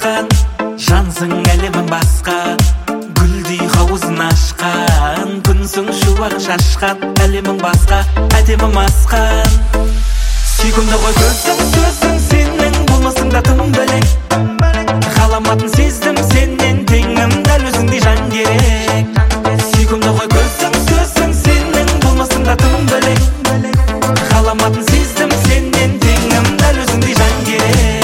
басқан, жансың әлемің басқа. Гүлдей қауызын ашқан, күнсің шуағын шашқан, әлемің басқа, әдемім асқан. Сүйкімді ғой көзің, сөзің сенің, болмасың да тым бөлек. Ғаламатын сездім сенен, теңім дәл өзіңдей жан керек. Сүйкімді ғой көзің, сөзің сенің, болмасың да тым бөлек. Ғаламатын сездім сенен, теңім дәл өзіңдей жан керек.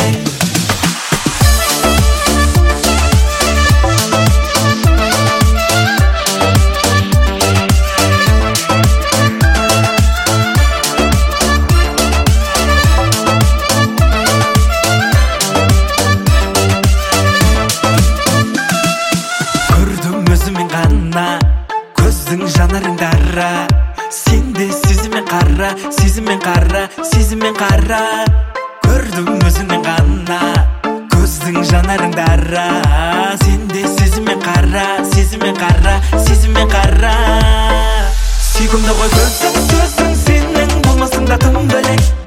Көздің жанарың дара, сенде сезіммен қара, сезіммен қара, сезіммен қара. Көрдім өзіңнен ғана, көздің жанарың дара, сенде сезіммен қара, сезіммен қара, сезіммен қара. Сүйкімді ғой көзің, сөзің сенің, болмасың да тым бөлек.